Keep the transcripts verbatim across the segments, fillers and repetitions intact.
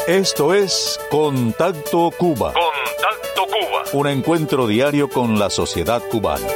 Esto es Contacto Cuba. Contacto Cuba. Un encuentro diario con la sociedad cubana.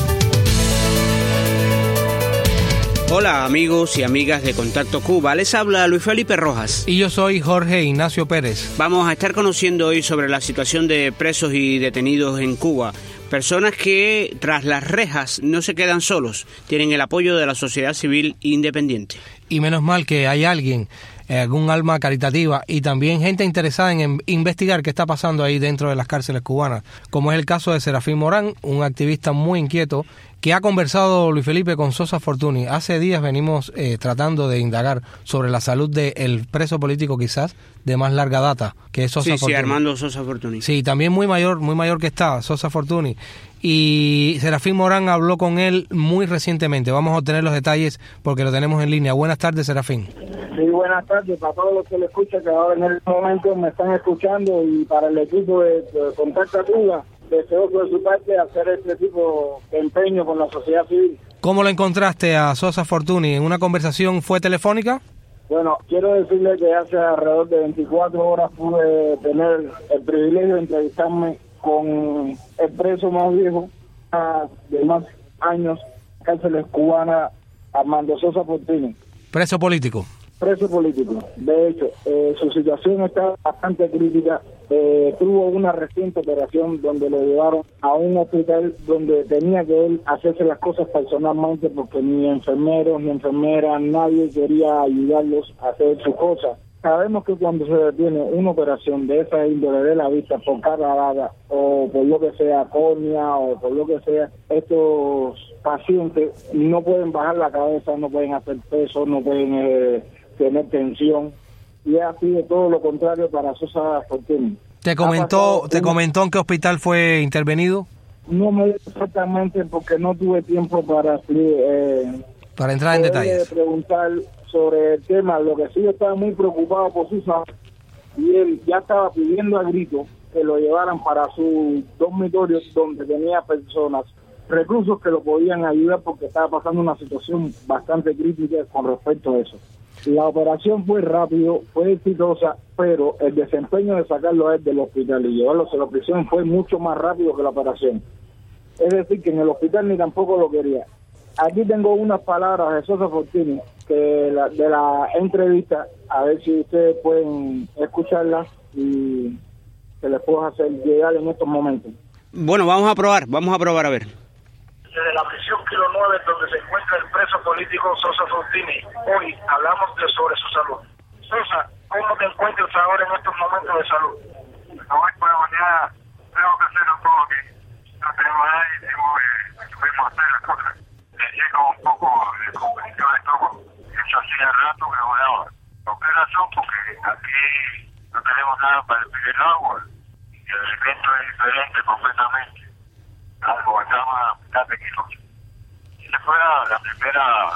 Hola amigos y amigas de Contacto Cuba, les habla Luis Felipe Rojas. Y yo soy Jorge Ignacio Pérez. Vamos a estar conociendo hoy sobre la situación de presos y detenidos en Cuba. Personas que tras las rejas no se quedan solos, tienen el apoyo de la sociedad civil independiente. Y menos mal que hay alguien, algún alma caritativa y también gente interesada en investigar qué está pasando ahí dentro de las cárceles cubanas, como es el caso de Serafín Morán, un activista muy inquieto que ha conversado, Luis Felipe, con Sosa Fortuny. Hace días venimos eh, tratando de indagar sobre la salud del preso político quizás de más larga data, que es Sosa sí, Fortuny. Sí, Armando Sosa Fortuny. Sí, también muy mayor, muy mayor que está, Sosa Fortuny. Y Serafín Morán habló con él muy recientemente. Vamos a obtener los detalles porque lo tenemos en línea. Buenas tardes, Serafín. Sí, buenas tardes para todos los que le escuchan, que ahora en este momento me están escuchando, y para el equipo de, de Contacto Cuba, deseo de su parte hacer este tipo de empeño con la sociedad civil. ¿Cómo lo encontraste a Sosa Fortuny? ¿En una conversación fue telefónica? Bueno, quiero decirle que hace alrededor de veinticuatro horas pude tener el privilegio de entrevistarme con el preso más viejo de más años, cárceles cubanas, Armando Sosa Fortuny. ¿Preso político? Preso político. De hecho, eh, su situación está bastante crítica. Eh, tuvo una reciente operación donde lo llevaron a un hospital donde tenía que él hacerse las cosas personalmente, porque ni enfermeros ni enfermeras, nadie quería ayudarlos a hacer sus cosas. Sabemos que cuando se detiene una operación de esa índole de la vista por catarata o por lo que sea córnea o por lo que sea, estos pacientes no pueden bajar la cabeza, no pueden hacer peso, no pueden eh, tener tensión, y ha sido todo lo contrario para Sosa Fortuny. ¿Te comentó, te comentó en qué hospital fue intervenido? No me dijo exactamente porque no tuve tiempo para eh, para entrar en detalles. Preguntar sobre el tema. Lo que sí, yo estaba muy preocupado por su salud, y él ya estaba pidiendo a grito que lo llevaran para sus dormitorios donde tenía personas, reclusos que lo podían ayudar, porque estaba pasando una situación bastante crítica con respecto a eso. La operación fue rápido, fue exitosa, pero el desempeño de sacarlo a él del hospital y llevarlo a la prisión fue mucho más rápido que la operación. Es decir, que en el hospital ni tampoco lo quería. Aquí tengo unas palabras de Sosa Fortuny que la, de la entrevista, a ver si ustedes pueden escucharlas y se les puedo hacer llegar en estos momentos. Bueno, vamos a probar, vamos a probar a ver. Desde la prisión Kilo nueve, donde se encuentra el preso político Sosa Fortuny, hoy hablamos de sobre su salud. Sosa, ¿cómo te encuentras ahora en estos momentos de salud? Hoy por la mañana tengo que hacer un poco que no tenemos nada y tengo que pudimos hacer las cosas. Le llega un poco de comprensión de estómago. Eso hacía rato que no me daba. ¿Por qué razón? Porque aquí no tenemos nada para beber agua y el alimento es diferente completamente. Algo estaba tan pequeño. Si se fuera la primera,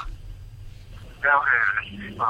creo que necesito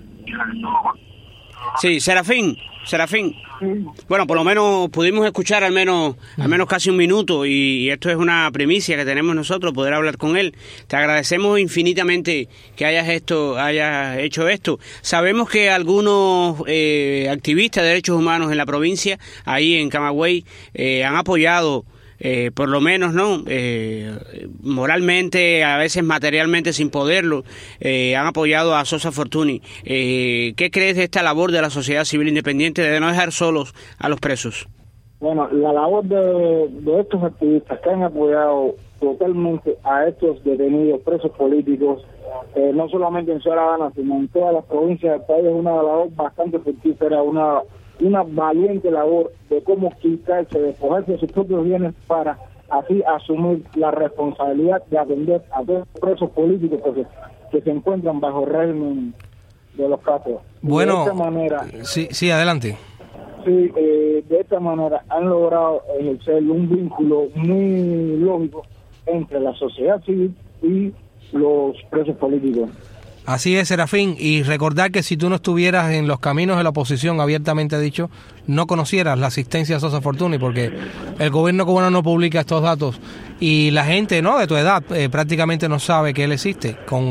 no. Sí, Serafín, Serafín. Bueno, por lo menos pudimos escuchar al menos al menos casi un minuto, y, y esto es una primicia que tenemos nosotros, poder hablar con él. Te agradecemos infinitamente que hayas esto, hayas hecho esto. Sabemos que algunos eh, activistas de derechos humanos en la provincia, ahí en Camagüey, eh, han apoyado. Eh, por lo menos, ¿no? Eh, moralmente, a veces materialmente sin poderlo, eh, han apoyado a Sosa Fortuny. Eh, ¿Qué crees de esta labor de la sociedad civil independiente de no dejar solos a los presos? Bueno, la labor de, de estos activistas que han apoyado totalmente a estos detenidos presos políticos, eh, no solamente en Ciudad Habana, sino en todas las provincias del país, es una labor bastante fructífera, una una valiente labor de cómo quitarse, despojarse de sus propios bienes para así asumir la responsabilidad de atender a todos los presos políticos que se, que se encuentran bajo el régimen de los casos. Bueno, de esta manera, sí, sí, adelante. Sí, eh, de esta manera han logrado ejercer un vínculo muy lógico entre la sociedad civil y los presos políticos. Así es, Serafín, y recordar que si tú no estuvieras en los caminos de la oposición, abiertamente dicho, no conocieras la asistencia a Sosa Fortuny, porque el gobierno cubano no publica estos datos y la gente, ¿no?, de tu edad eh, prácticamente no sabe que él existe, con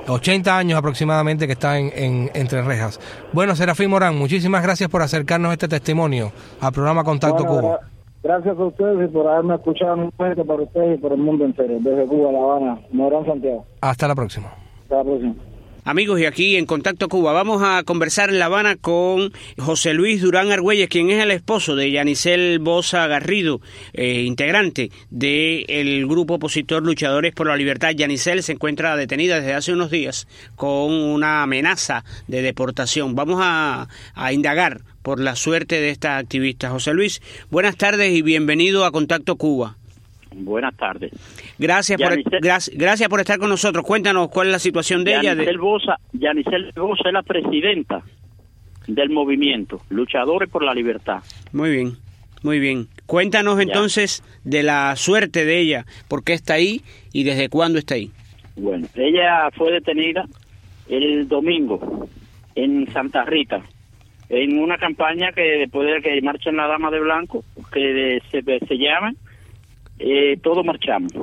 ochenta años aproximadamente que está en, en entre rejas. Bueno, Serafín Morán, muchísimas gracias por acercarnos este testimonio al programa Contacto Bueno, Cuba. gra- Gracias a ustedes y por haberme escuchado nuevamente para ustedes y por el mundo entero. Desde Cuba, La Habana, Morán, Santiago. Hasta la próxima. Hasta la próxima. Amigos, y aquí en Contacto Cuba vamos a conversar en La Habana con José Luis Durán Argüelles, quien es el esposo de Yanisel Bosa Garrido, eh, integrante del grupo opositor Luchadores por la Libertad. Yanisel se encuentra detenida desde hace unos días con una amenaza de deportación. Vamos a, a indagar por la suerte de esta activista. José Luis, buenas tardes y bienvenido a Contacto Cuba. Buenas tardes. Gracias por, Yanisel, gracias, gracias por estar con nosotros. Cuéntanos cuál es la situación de Yanisel ella. De... Bosa, Yanisel Bosa es la presidenta del movimiento Luchadores por la Libertad. Muy bien, muy bien. Cuéntanos Ya. entonces de la suerte de ella, por qué está ahí y desde cuándo está ahí. Bueno, ella fue detenida el domingo en Santa Rita, en una campaña que después de que marchen la Dama de Blanco, que se, se llama eh, Todos Marchamos.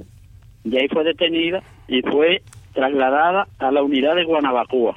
Y ahí fue detenida y fue trasladada a la unidad de Guanabacoa.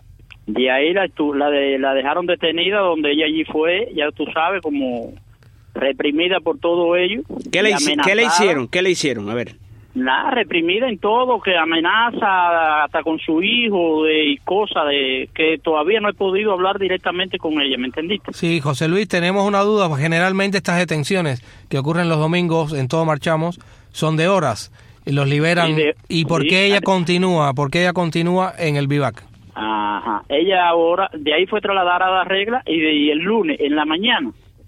De ahí la, la, de, la dejaron detenida, donde ella allí fue, ya tú sabes, como reprimida por todo ello. ¿Qué le, ¿Qué le hicieron? ¿Qué le hicieron? A ver. Nada, reprimida en todo, que amenaza hasta con su hijo de, y cosas de que todavía no he podido hablar directamente con ella, ¿me entendiste? Sí, José Luis, tenemos una duda, pues generalmente estas detenciones que ocurren los domingos en Todos Marchamos son de horas, y los liberan. Sí, de, ¿Y por sí, qué ella continúa? ¿Por qué ella continúa en el vivac? Ajá, ella ahora, de ahí fue trasladada a la regla y, de, y el lunes en la mañana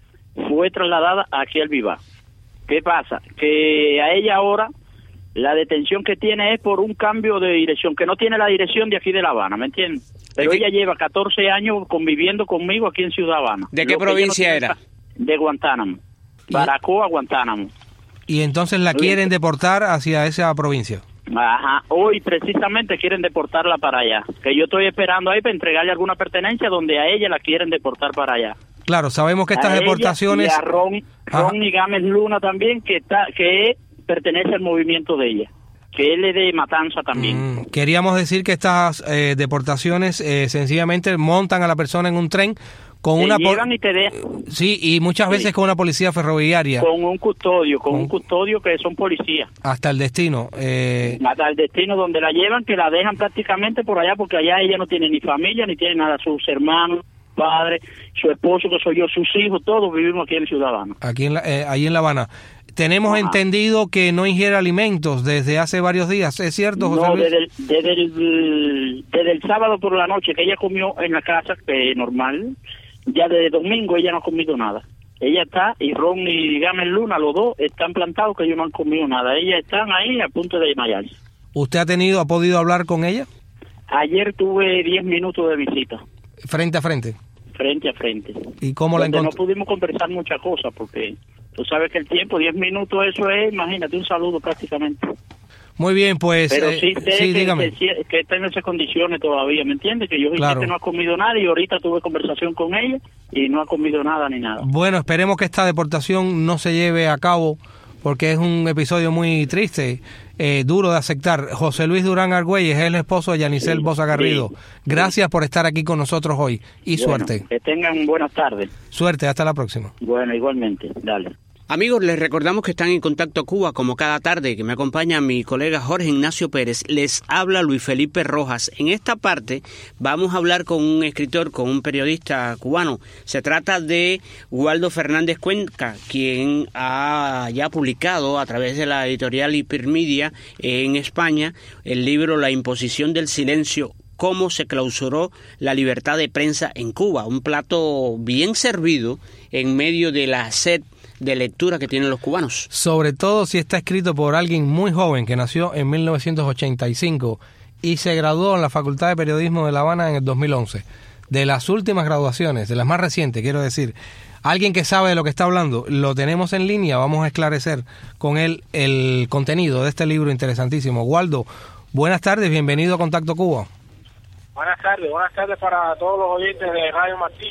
fue trasladada aquí al vivac. ¿Qué pasa? Que a ella ahora la detención que tiene es por un cambio de dirección, que no tiene la dirección de aquí de La Habana, ¿me entiendes? Pero ella lleva catorce años conviviendo conmigo aquí en Ciudad Habana. ¿De qué provincia no era? De Guantánamo. Baracoa, Guantánamo. Y entonces la quieren deportar hacia esa provincia. Ajá, hoy precisamente quieren deportarla para allá, que yo estoy esperando ahí para entregarle alguna pertenencia donde a ella la quieren deportar para allá. Claro, sabemos que estas a deportaciones... Ella y a Ron, Ron y Gámez Luna también, que está que es, pertenece al movimiento de ella, que él es de Matanza también. Mm, queríamos decir que estas eh, deportaciones eh, sencillamente montan a la persona en un tren con te una... llevan y te dejan. Sí, y muchas veces sí. con una policía ferroviaria. Con un custodio, con, con un con... custodio que son policías. Hasta el destino. Eh... Hasta el destino donde la llevan, que la dejan prácticamente por allá, porque allá ella no tiene ni familia, ni tiene nada, sus hermanos, padre, su esposo, que soy yo, sus hijos, todos vivimos aquí en Ciudad Habana. Aquí en la, eh, ahí en La Habana. Tenemos Ajá. entendido que no ingiere alimentos desde hace varios días, ¿es cierto, José No, Luis? desde el, desde, el, desde el sábado por la noche que ella comió en la casa, que es normal, ya desde domingo ella no ha comido nada. Ella está, y Ron y Gámez Luna, los dos, están plantados que ellos no han comido nada. Ellas están ahí a punto de desmayarse. ¿Usted ha tenido, ha podido hablar con ella? Ayer tuve diez minutos de visita. ¿Frente a frente? Frente a frente. ¿Y cómo la encontró? No pudimos conversar muchas cosas, porque tú sabes que el tiempo, diez minutos, eso es, imagínate, un saludo prácticamente. Muy bien, pues... Pero eh, sí sé sí, que, dígame. Que, que está en esas condiciones todavía, ¿me entiendes? Que yo claro. que no ha comido nada y ahorita tuve conversación con ella y no ha comido nada ni nada. Bueno, esperemos que esta deportación no se lleve a cabo porque es un episodio muy triste, eh, duro de aceptar. José Luis Durán Argüelles es el esposo de Yanisel sí, Bosa Garrido. Sí, Gracias sí. por estar aquí con nosotros hoy y bueno, suerte. Que tengan buenas tardes. Suerte, hasta la próxima. Bueno, igualmente, dale. Amigos, les recordamos que están en Contacto Cuba como cada tarde, que me acompaña mi colega Jorge Ignacio Pérez. Les habla Luis Felipe Rojas. En esta parte vamos a hablar con un escritor, con un periodista cubano. Se trata de Waldo Fernández Cuenca, quien ha ya publicado a través de la editorial Hipermedia en España el libro La imposición del silencio, cómo se clausuró la libertad de prensa en Cuba. Un plato bien servido en medio de la sed de lectura que tienen los cubanos. Sobre todo si está escrito por alguien muy joven que nació en mil novecientos ochenta y cinco y se graduó en la Facultad de Periodismo de La Habana en el dos mil once. De las últimas graduaciones, de las más recientes, quiero decir, alguien que sabe de lo que está hablando, lo tenemos en línea, vamos a esclarecer con él el contenido de este libro interesantísimo. Waldo, buenas tardes, bienvenido a Contacto Cuba. Buenas tardes, buenas tardes para todos los oyentes de Radio Martín.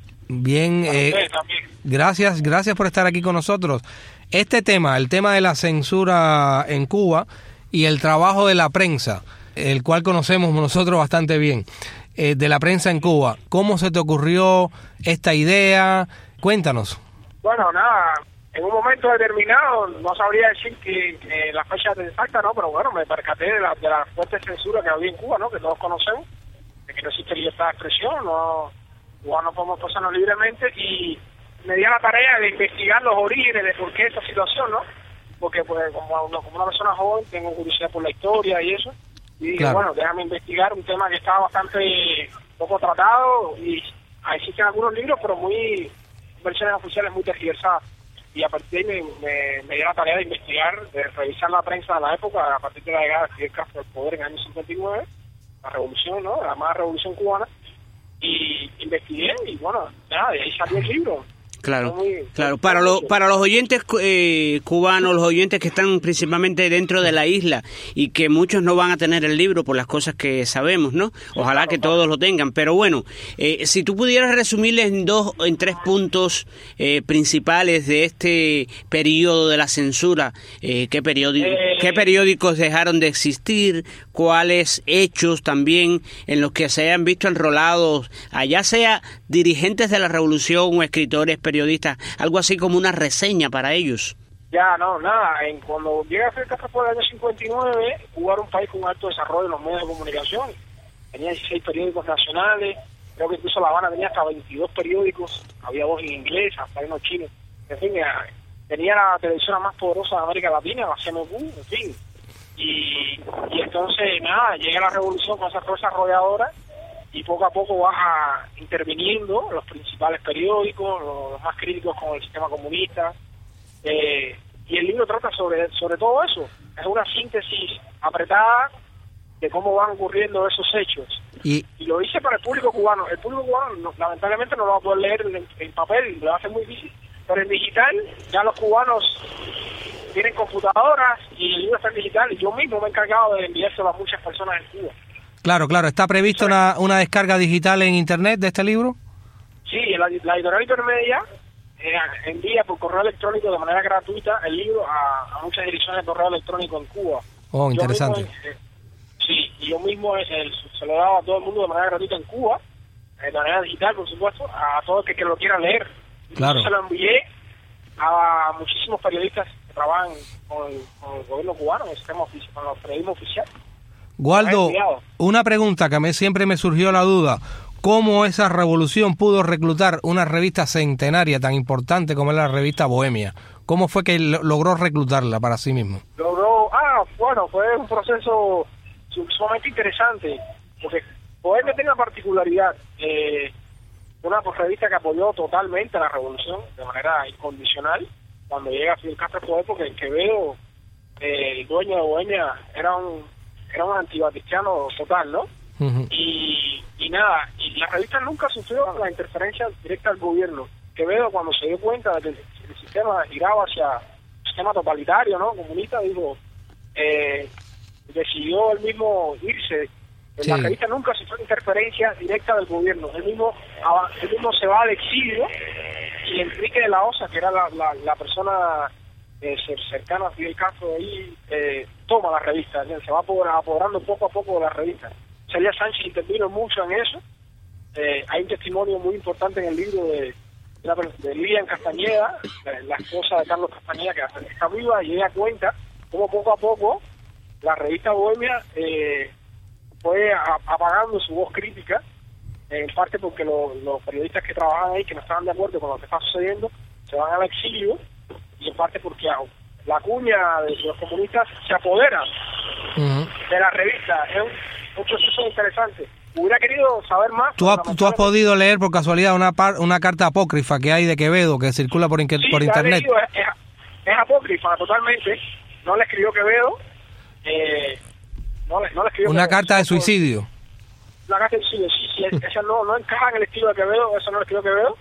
Bien, eh, gracias, gracias por estar aquí con nosotros. Este tema, el tema de la censura en Cuba y el trabajo de la prensa, el cual conocemos nosotros bastante bien, eh, de la prensa en Cuba. ¿Cómo se te ocurrió esta idea? Cuéntanos. Bueno, nada, en un momento determinado, no sabría decir que, que la fecha exacta, ¿no? Pero bueno, me percaté de la, de la fuerte censura que había en Cuba, ¿no? Que todos conocemos, de que no existe libertad de expresión, no, no podemos expresarnos libremente, y me di a la tarea de investigar los orígenes de por qué esta situación, ¿no? Porque pues como una, como una persona joven tengo curiosidad por la historia y eso, y dije, claro, bueno, déjame investigar un tema que estaba bastante poco tratado, y existen algunos libros, pero muy, versiones oficiales muy tergiversadas, y a partir de ahí me, me, me di a la tarea de investigar, de revisar la prensa de la época, a partir de la llegada de Fidel Castro al poder en el año cincuenta y nueve, la revolución, ¿no? La llamada revolución cubana, y investigué, y bueno, nada, de ahí salió el libro. Claro, claro. Para los para los oyentes eh, cubanos, los oyentes que están principalmente dentro de la isla y que muchos no van a tener el libro por las cosas que sabemos, ¿no? Ojalá que todos lo tengan. Pero bueno, eh, si tú pudieras resumirles en dos, en tres puntos eh, principales de este periodo de la censura, eh, ¿qué periódico, eh, qué periódicos dejaron de existir? ¿Cuáles hechos también en los que se hayan visto enrolados, allá sea dirigentes de la revolución o escritores, periodistas, algo así como una reseña para ellos? Ya, no, nada. En, cuando llega a Fidel Castro por el año cincuenta y nueve, Cuba era un país con alto desarrollo en los medios de comunicación. Tenía dieciséis periódicos nacionales, creo que incluso La Habana tenía hasta veintidós periódicos, había dos en inglés, hasta unos chinos. En fin, tenía la televisión más poderosa de América Latina, la C M Q, en fin. Y, y entonces, nada, llega la revolución con esa fuerza arrolladora, y poco a poco baja interviniendo los principales periódicos, los más críticos con el sistema comunista, eh, y el libro trata sobre sobre todo eso. Es una síntesis apretada de cómo van ocurriendo esos hechos. Y, y lo hice para el público cubano. El público cubano no, lamentablemente no lo va a poder leer en, en papel, lo va a hacer muy difícil, pero en digital ya los cubanos tienen computadoras y el libro está en digital, y yo mismo me he encargado de enviárselo a muchas personas en Cuba. Claro, claro. ¿Está previsto una, una descarga digital en Internet de este libro? Sí, la, la editorial Hipermedia eh, envía por correo electrónico de manera gratuita el libro a, a muchas direcciones de correo electrónico en Cuba. Oh, interesante. Yo mismo, eh, sí, y yo mismo eh, se lo he dado a todo el mundo de manera gratuita en Cuba, de manera digital, por supuesto, a todo el que, que lo quiera leer. Claro. Yo se lo envié a muchísimos periodistas que trabajan con el, con el gobierno cubano, en el sistema oficial, con el periodismo oficial. Waldo, una pregunta que a mí siempre me surgió la duda: ¿cómo esa revolución pudo reclutar una revista centenaria tan importante como es la revista Bohemia? ¿Cómo fue que logró reclutarla para sí mismo? Logró, ah, bueno, fue un proceso sumamente interesante, porque Bohemia tiene una particularidad, eh, una revista que apoyó totalmente a la revolución de manera incondicional cuando llega Fidel Castro al poder, porque Quevedo, eh, el dueño de Bohemia, era un era un antibatistiano total, ¿no? Uh-huh. Y, y nada, y la revista nunca sufrió la interferencia directa del gobierno. Quevedo, cuando se dio cuenta de que el, el sistema giraba hacia un sistema totalitario, ¿no? Comunista, dijo, eh, decidió él mismo irse. Sí. La revista nunca sufrió interferencia directa del gobierno. Él mismo, él mismo se va al exilio, y Enrique de la Osa, que era la, la, la persona eh, cercana a Fidel Castro ahí, eh, toma la revista, ¿sí? Se va apoderando poco a poco de la revista. Celia Sánchez intervino mucho en eso. Eh, hay un testimonio muy importante en el libro de, de, de Lilian Castañeda, la, la esposa de Carlos Castañeda, que está viva, y ella cuenta cómo poco a poco la revista Bohemia eh, fue a, apagando su voz crítica, en parte porque lo, los periodistas que trabajaban ahí, que no estaban de acuerdo con lo que está sucediendo, se van al exilio, y en parte porque la cuña de los comunistas se apodera uh-huh. de la revista. Es un, un proceso interesante. Hubiera querido saber más. ¿Tú, ha, ¿tú has podido leer por casualidad una par, una carta apócrifa que hay de Quevedo que circula por, inque, sí, por internet? Leído, es, es, es apócrifa totalmente. No la escribió Quevedo. Eh, no, no la escribió una Quevedo. Carta de suicidio. Una carta de suicidio, sí, sí. Esa no, no encaja en el estilo de Quevedo. Eso no la escribió Quevedo.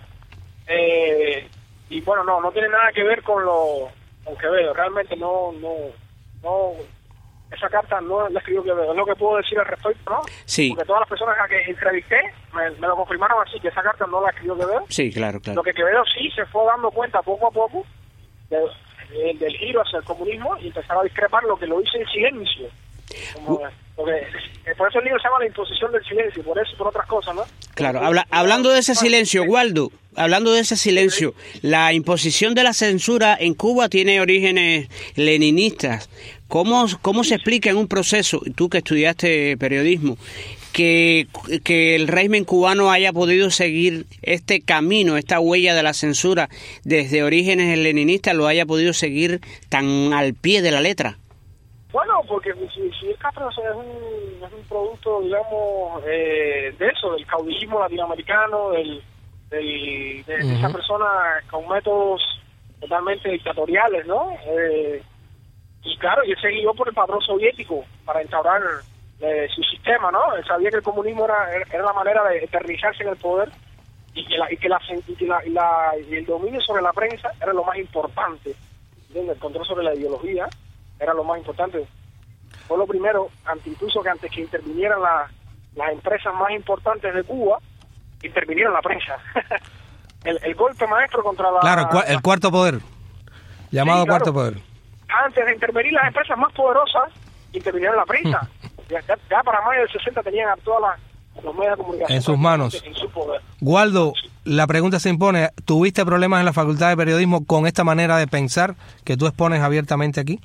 Eh, y bueno, no, no tiene nada que ver con lo con Quevedo. Realmente no, no, no. Esa carta no la escribió Quevedo. Es lo que puedo decir al respecto, ¿no? Sí. Porque todas las personas a que entrevisté me, me lo confirmaron así, que esa carta no la escribió Quevedo. Sí, claro, claro. Lo que Quevedo sí se fue dando cuenta poco a poco de, de, del giro hacia el comunismo, y empezaba a discrepar, lo que lo hizo en silencio. Como, porque, eh, por eso el libro se llama La imposición del silencio, por eso y por otras cosas, ¿no? Claro, habla, hablando de ese silencio, Waldo, hablando de ese silencio, la imposición de la censura en Cuba tiene orígenes leninistas. ¿Cómo, cómo se explica en un proceso, tú que estudiaste periodismo, que, que el régimen cubano haya podido seguir este camino, esta huella de la censura desde orígenes leninistas, lo haya podido seguir tan al pie de la letra? Bueno, porque si, si el Castro es un, es un producto, digamos, eh, de eso, del caudillismo latinoamericano, del, del, de, uh-huh. de esa persona con métodos totalmente dictatoriales, ¿no? Eh, y claro, y él se guió por el patrón soviético para instaurar eh, su sistema, ¿no? Él sabía que el comunismo era, era la manera de eternizarse en el poder y que, la, y que, la, y que la, y la, y el dominio sobre la prensa era lo más importante, ¿entiendes? El control sobre la ideología era lo más importante. Fue lo primero, ante, incluso que antes que intervinieran la, las empresas más importantes de Cuba, intervinieron la prensa. el, el golpe maestro contra la... Claro, el, cu el cuarto poder, llamado sí, claro, cuarto poder. Antes de intervenir las empresas más poderosas, intervinieron la prensa. ya, ya, ya para mayo del sesenta tenían a todas las, los medios de comunicación en sus manos. En su poder. Waldo, la pregunta se impone, ¿tuviste problemas en la Facultad de Periodismo con esta manera de pensar que tú expones abiertamente aquí?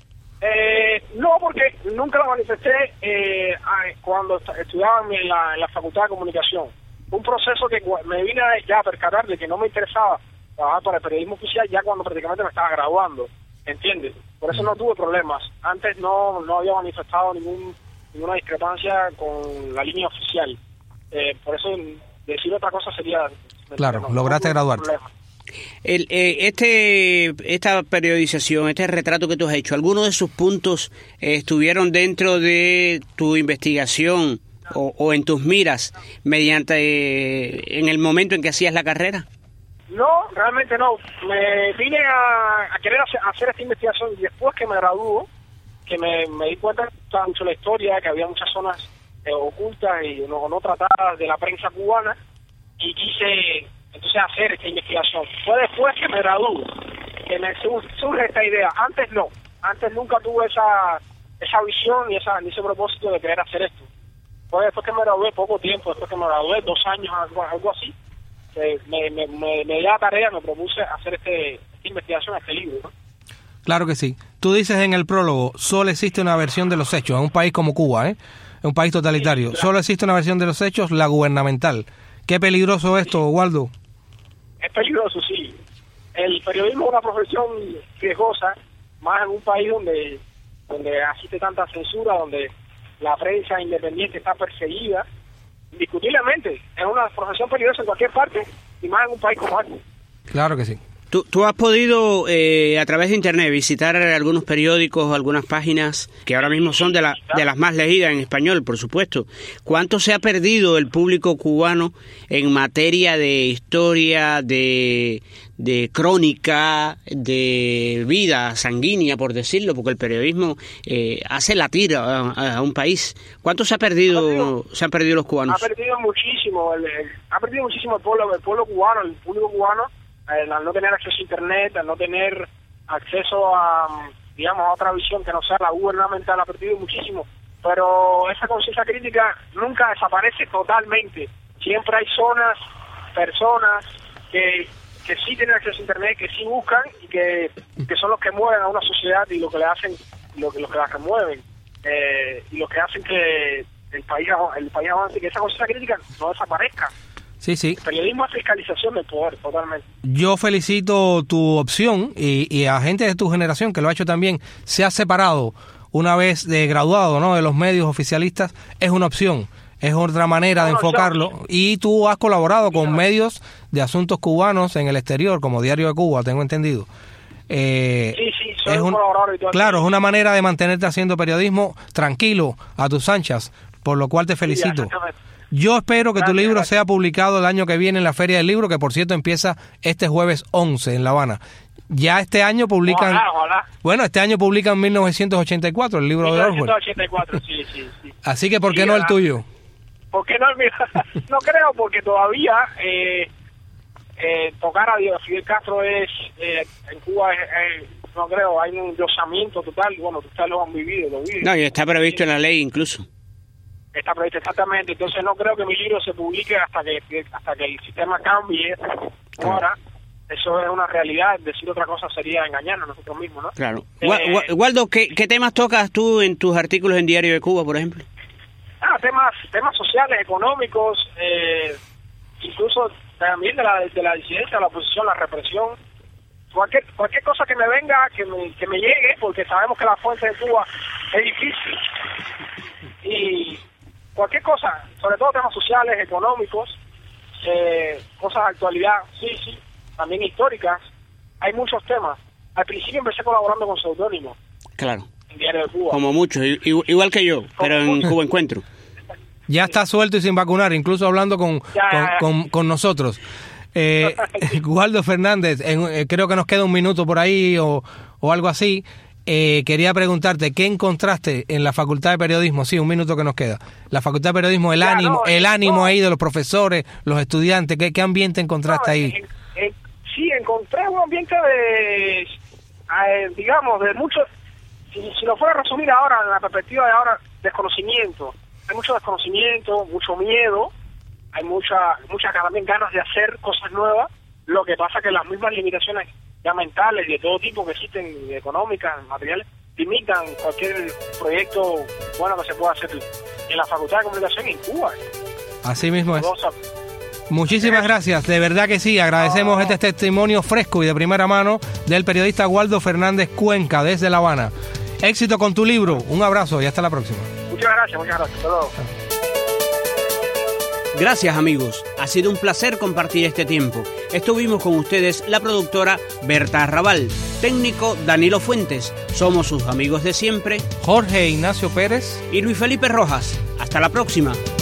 Eh, no, porque nunca la manifesté eh, cuando estudiaba en la, en la Facultad de Comunicación. Un proceso que me vine ya a percatar de que no me interesaba trabajar para el periodismo oficial ya cuando prácticamente me estaba graduando, ¿entiendes? Por eso no tuve problemas. Antes no, no había manifestado ningún, ninguna discrepancia con la línea oficial. Eh, por eso decir otra cosa sería... Claro, no, lograste no graduarte. Problema. El, eh, este esta periodización, este retrato que tú has hecho, ¿algunos de sus puntos eh, estuvieron dentro de tu investigación o, o en tus miras mediante eh, en el momento en que hacías la carrera? No, realmente no. Me vine a, a querer hacer, hacer esta investigación y después que me graduó, que me, me di cuenta que estaba mucho la historia, que había muchas zonas eh, ocultas y no, no tratadas de la prensa cubana, y quise entonces hacer esta investigación. Fue después que me gradué que me surge esta idea. Antes no, antes nunca tuve esa esa visión y esa ni ese propósito de querer hacer esto. Fue después que me gradué, poco tiempo después que me gradué, dos años, algo, algo así, que me, me, me, me di la tarea, me propuse hacer este, esta investigación, este libro, ¿no? Claro que sí. Tú dices en el prólogo, solo existe una versión de los hechos, en un país como Cuba, ¿eh? En un país totalitario. Sí, claro. Solo existe una versión de los hechos, la gubernamental. ¿Qué peligroso esto, Waldo? Es peligroso, sí. El periodismo es una profesión riesgosa, más en un país donde donde existe tanta censura, donde la prensa independiente está perseguida. Indiscutiblemente, es una profesión peligrosa en cualquier parte, y más en un país como este. Claro que sí. ¿Tú, tú has podido, eh, a través de Internet, visitar algunos periódicos, algunas páginas que ahora mismo son de, la, de las más leídas en español, por supuesto? ¿Cuánto se ha perdido el público cubano en materia de historia, de, de crónica, de vida sanguínea, por decirlo? Porque el periodismo eh, hace latir a, a, a un país. ¿Cuánto se ha perdido, ha perdido, se han perdido los cubanos? Ha perdido muchísimo, el, el, ha perdido muchísimo el pueblo, el pueblo cubano, el público cubano. Al no tener acceso a Internet, al no tener acceso a, digamos, a otra visión que no sea la gubernamental, ha perdido muchísimo. Pero esa conciencia crítica nunca desaparece totalmente. Siempre hay zonas, personas que, que sí tienen acceso a Internet, que sí buscan y que, que son los que mueven a una sociedad y lo que le hacen, lo que, lo que la remueven eh, y lo que hacen que el país, el país avance, que esa conciencia crítica no desaparezca. Sí, sí. El periodismo es fiscalización del poder, totalmente. Yo felicito tu opción y, y a gente de tu generación que lo ha hecho también. Se ha separado una vez de graduado, ¿no?, de los medios oficialistas. Es una opción, es otra manera de enfocarlo. Y tú has colaborado con medios de asuntos cubanos en el exterior, como Diario de Cuba, tengo entendido. Eh, sí, sí, soy es un colaborador. Y todo claro, es una manera de mantenerte haciendo periodismo tranquilo, a tus anchas, por lo cual te felicito. Sí, yo espero que tu libro sea publicado el año que viene en la Feria del Libro, que por cierto empieza este jueves once en La Habana. Ya este año publican... Ojalá, ojalá. Bueno, este año publican mil novecientos ochenta y cuatro, el libro de Orwell. mil novecientos ochenta y cuatro, sí, sí, sí. Así que, ¿por qué sí, no el tuyo? ¿Por qué no el mío? No creo, porque todavía eh, eh, tocar a Fidel Castro es... Eh, en Cuba es, es, no creo, hay un endiosamiento total, bueno, ustedes lo han vivido, lo viven. No, y está previsto en la ley incluso. Está previsto exactamente, entonces no creo que mi libro se publique hasta que, que hasta que el sistema cambie. Ahora, eso es una realidad, decir otra cosa sería engañarnos a nosotros mismos, ¿no? Claro. Eh, Waldo, ¿qué, ¿qué temas tocas tú en tus artículos en Diario de Cuba, por ejemplo? Ah, temas temas sociales, económicos, eh, incluso también de la, de la disidencia, la oposición, la represión. Cualquier cualquier cosa que me venga, que me, que me llegue, porque sabemos que la fuente de Cuba es difícil. Y cualquier cosa, sobre todo temas sociales, económicos, eh, cosas de actualidad, sí, sí, también históricas. Hay muchos temas. Al principio empecé colaborando con seudónimo. Claro. En Diario de Cuba. Como muchos, igual que yo, pero en Cuba Encuentro. Ya está suelto y sin vacunar, incluso hablando con, Ya, con, ya. con, con nosotros. Eh, Waldo Fernández, en- eh, creo que nos queda un minuto por ahí o, o algo así. Eh, quería preguntarte, ¿qué encontraste en la Facultad de Periodismo? Sí, un minuto que nos queda. La Facultad de Periodismo, el Ya, ánimo, no, el eh, ánimo no. ahí de los profesores, los estudiantes, ¿qué, qué ambiente encontraste No, ahí? en- en- sí, encontré un ambiente de, eh, digamos, de mucho, si, si lo fuera a resumir ahora, en la perspectiva de ahora, desconocimiento. Hay mucho desconocimiento, mucho miedo, hay mucha, muchas también ganas de hacer cosas nuevas, lo que pasa que las mismas limitaciones ya mentales y de todo tipo que existen, económicas, materiales, limitan cualquier proyecto bueno que se pueda hacer en la Facultad de Comunicación en Cuba. Así mismo es. Cosa- Muchísimas gracias, de verdad que sí, agradecemos No. este testimonio fresco y de primera mano del periodista Waldo Fernández Cuenca desde La Habana. Éxito con tu libro, un abrazo y hasta la próxima. Muchas gracias, muchas gracias. Hasta luego. Gracias amigos, ha sido un placer compartir este tiempo. Estuvimos con ustedes la productora Berta Arrabal, técnico Danilo Fuentes, somos sus amigos de siempre Jorge Ignacio Pérez. y Luis Felipe Rojas. Hasta la próxima.